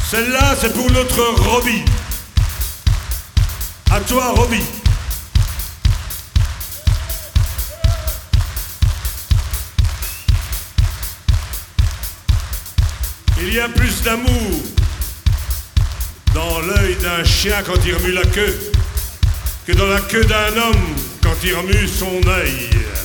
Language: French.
Celle-là, c'est pour notre Robbie. À toi, Robbie. Il y a plus d'amour dans l'œil d'un chien quand il remue la queue que dans la queue d'un homme quand il remue son œil.